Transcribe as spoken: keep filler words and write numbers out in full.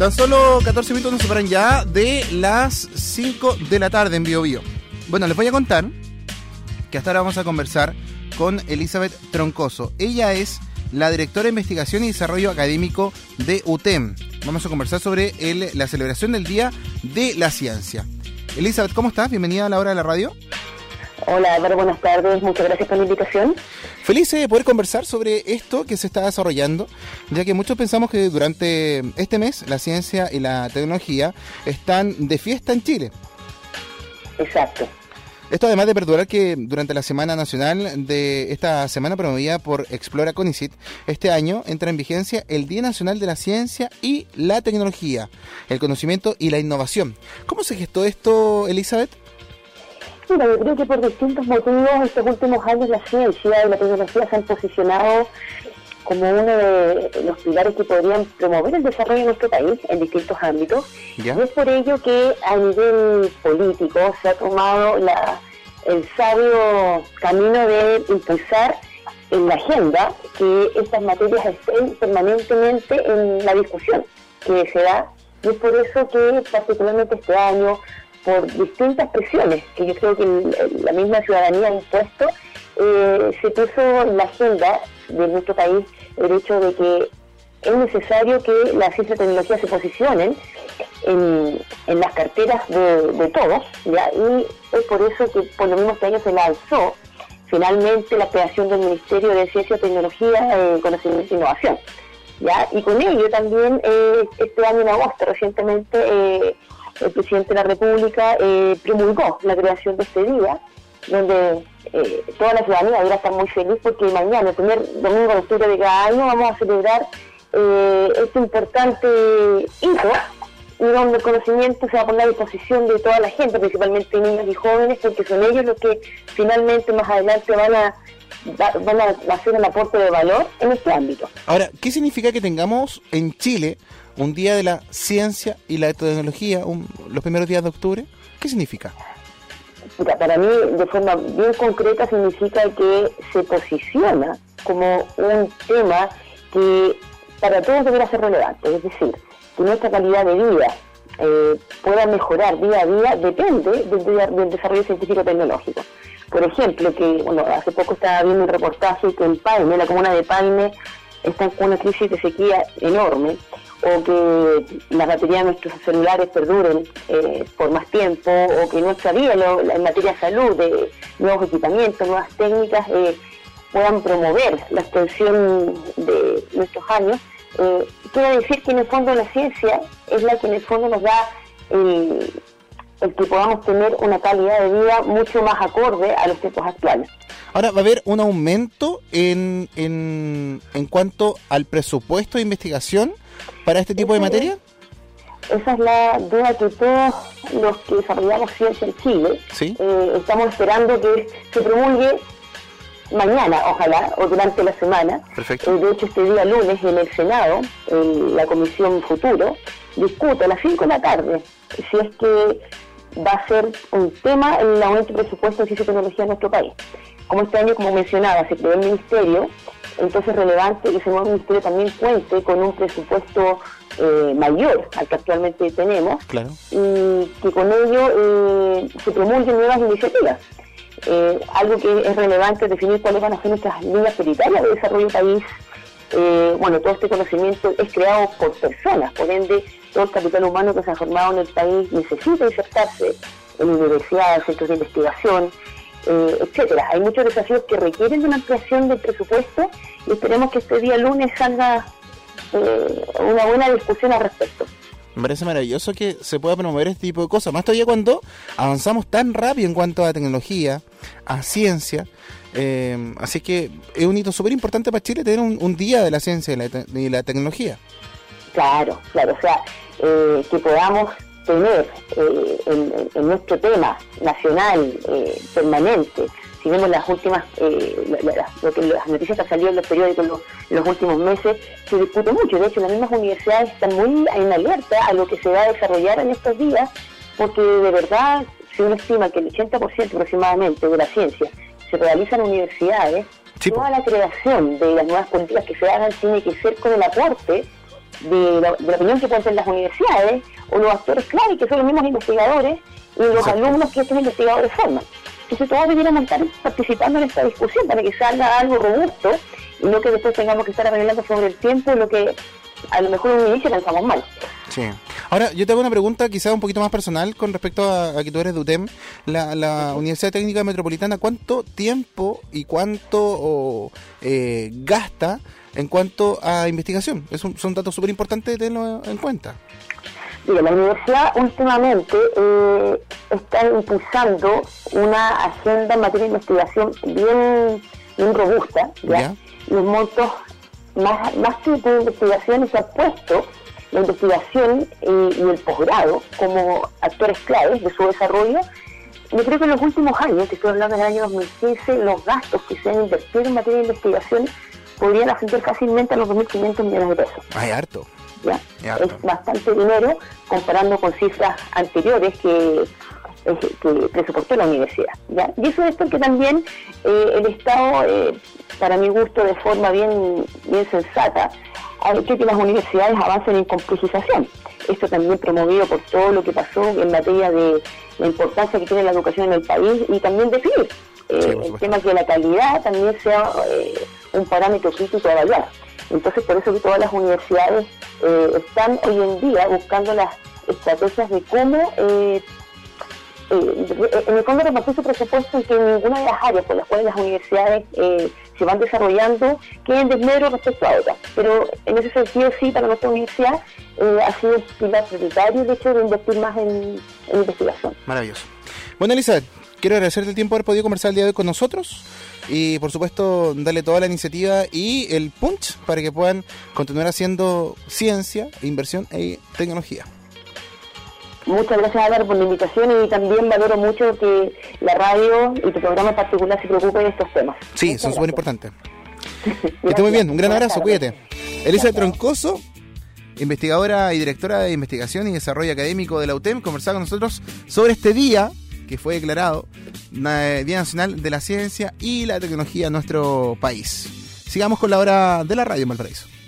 Tan solo catorce minutos nos separan ya de las cinco de la tarde en Bio Bio. Bueno, les voy a contar que hasta ahora vamos a conversar con Elizabeth Troncoso. Ella es la directora de Investigación y Desarrollo Académico de U T E M. Vamos a conversar sobre el, la celebración del Día de la Ciencia. Elizabeth, ¿cómo estás? Bienvenida a la hora de la radio. Hola Álvaro, buenas tardes, muchas gracias por la invitación. Feliz de poder conversar sobre esto que se está desarrollando, ya que muchos pensamos que durante este mes la ciencia y la tecnología están de fiesta en Chile. Exacto. Esto además de perdurar que durante la Semana Nacional de esta semana promovida por Explora CONICET, este año entra en vigencia el Día Nacional de la Ciencia y la Tecnología, el conocimiento y la innovación. ¿Cómo se gestó esto, Elizabeth? Mira, yo creo que por distintos motivos estos últimos años la ciencia y la tecnología se han posicionado como uno de los pilares que podrían promover el desarrollo de nuestro país en distintos ámbitos. ¿Ya? Y es por ello que a nivel político se ha tomado la, el sabio camino de impulsar en la agenda que estas materias estén permanentemente en la discusión que se da. Y es por eso que particularmente este año, por distintas presiones que yo creo que el, la misma ciudadanía ha impuesto, eh, se puso en la agenda de nuestro país el hecho de que es necesario que la ciencia y la tecnología se posicionen en, en las carteras de, de todos, ¿ya? Y es por eso que por lo mismo este año se lanzó finalmente la creación del Ministerio de Ciencia, Tecnología, eh, Conocimiento e Innovación, ¿ya? Y con ello también eh, este año en agosto recientemente eh, el presidente de la República eh, promulgó la creación de este día, donde eh, toda la ciudadanía debería estar muy feliz porque mañana, el primer domingo de octubre de cada año, vamos a celebrar eh, este importante hito y donde el conocimiento se va a poner a disposición de toda la gente, principalmente niños y jóvenes, porque son ellos los que finalmente más adelante van a van a hacer un aporte de valor en este ámbito. Ahora, ¿qué significa que tengamos en Chile un día de la ciencia y la tecnología, un, los primeros días de octubre? ¿Qué significa? Mira, para mí, de forma bien concreta, significa que se posiciona como un tema que para todos debería ser relevante, es decir, que nuestra calidad de vida eh, pueda mejorar día a día, depende del, del desarrollo científico-tecnológico. Por ejemplo, que bueno, hace poco estaba viendo un reportaje que en Paine, la comuna de Paine, está en una crisis de sequía enorme, o que las baterías de nuestros celulares perduren eh, por más tiempo, o que nuestra vida lo, en materia de salud, de nuevos equipamientos, nuevas técnicas, eh, puedan promover la extensión de nuestros años. Eh, quiere decir que en el fondo la ciencia es la que en el fondo nos da el, el que podamos tener una calidad de vida mucho más acorde a los tiempos actuales. Ahora, ¿va a haber un aumento en, en, en cuanto al presupuesto de investigación para este tipo de materia? Esa es la duda que todos los que desarrollamos ciencia en Chile, ¿sí? eh, estamos esperando que se promulgue mañana, ojalá, o durante la semana. Perfecto. Eh, de hecho, este día lunes en el Senado, en la Comisión Futuro, discute a las cinco de la tarde si es que va a ser un tema el aumento del presupuesto de ciencia y tecnología en nuestro país. Como este año, como mencionaba, se creó el ministerio, entonces es relevante que ese nuevo ministerio también cuente con un presupuesto eh, mayor al que actualmente tenemos, claro, y que con ello eh, se promulguen nuevas iniciativas. Eh, algo que es relevante es definir cuáles van a ser nuestras líneas prioritarias de desarrollo del país. Eh, bueno, todo este conocimiento es creado por personas, por ende, todo el capital humano que se ha formado en el país necesita insertarse en universidades, centros de investigación, eh, etcétera. Hay muchos desafíos que requieren de una ampliación del presupuesto y esperemos que este día lunes salga eh, una buena discusión al respecto. Me parece maravilloso que se pueda promover este tipo de cosas, más todavía cuando avanzamos tan rápido en cuanto a tecnología, a ciencia. Eh, así que es un hito súper importante para Chile tener un, un día de la ciencia y la, te- y la tecnología. Claro, claro, o sea, eh, que podamos tener eh, en, en nuestro tema nacional eh, permanente, si vemos las últimas, eh, la, la, lo que las noticias que han salido en los periódicos en los, en los últimos meses, se discute mucho. De hecho, las mismas universidades están muy en alerta a lo que se va a desarrollar en estos días, porque de verdad, si uno estima que el ochenta por ciento aproximadamente de la ciencia se realiza en universidades, sí, toda la creación de las nuevas políticas que se hagan tiene que ser con el aporte de la, de la opinión que pueden tener las universidades o los actores clave, que son los mismos investigadores y los Exacto. alumnos que estos investigadores forman. Entonces todos deberíamos estar participando en esta discusión para que salga algo robusto y no que después tengamos que estar arreglando sobre el tiempo lo que a lo mejor en un inicio pensamos mal. Sí. Ahora, yo te hago una pregunta quizás un poquito más personal con respecto a, a que tú eres de U T E M. La, la Universidad Técnica Metropolitana, ¿cuánto tiempo y cuánto oh, eh, gasta en cuanto a investigación? Es un, son datos súper importantes de tenerlo en cuenta. Mira, la universidad últimamente eh, está impulsando una agenda en materia de investigación bien, bien robusta, ¿ya? ¿Ya? Los montos, más, más que de investigación, se ha puesto la investigación y, y el posgrado como actores claves de su desarrollo. Yo creo que en los últimos años, que estoy hablando del año dos mil quince, los gastos que se han invertido en materia de investigación podrían ascender fácilmente a los dos mil quinientos millones de pesos. Ay, harto. ¿Ya? Es bastante dinero comparando con cifras anteriores que, que presupuestó la universidad, ¿ya? Y eso es porque también eh, el Estado, eh, para mi gusto, de forma bien, bien sensata, ha hecho que las universidades avancen en complejización. Esto también promovido por todo lo que pasó en materia de la importancia que tiene la educación en el país y también definir eh, sí, el tema que la calidad también sea eh, un parámetro crítico a evaluar. Entonces, por eso que todas las universidades eh, están hoy en día buscando las estrategias de cómo, eh, eh, en el fondo, repartir su presupuesto en que ninguna de las áreas por las cuales las universidades eh, se van desarrollando queden desmedro respecto a otras. Pero en ese sentido, sí, para nuestra universidad eh, ha sido un pilar prioritario el hecho de invertir más en, en investigación. Maravilloso. Bueno, Elizabeth, quiero agradecerte el tiempo de haber podido conversar el día de hoy con nosotros. Y por supuesto darle toda la iniciativa y el punch para que puedan continuar haciendo ciencia, inversión e tecnología. Muchas gracias, Álvaro, por la invitación y también valoro mucho que la radio y tu programa en particular se preocupen de estos temas. Sí, Muchas son súper importantes. Que esté muy bien, un gran abrazo, cuídate. Elizabeth Troncoso, investigadora y directora de investigación y desarrollo académico de la U T E M, conversaba con nosotros sobre este día que fue declarado Día Nacional de la Ciencia y la Tecnología en nuestro país. Sigamos con la hora de la radio en Valparaíso.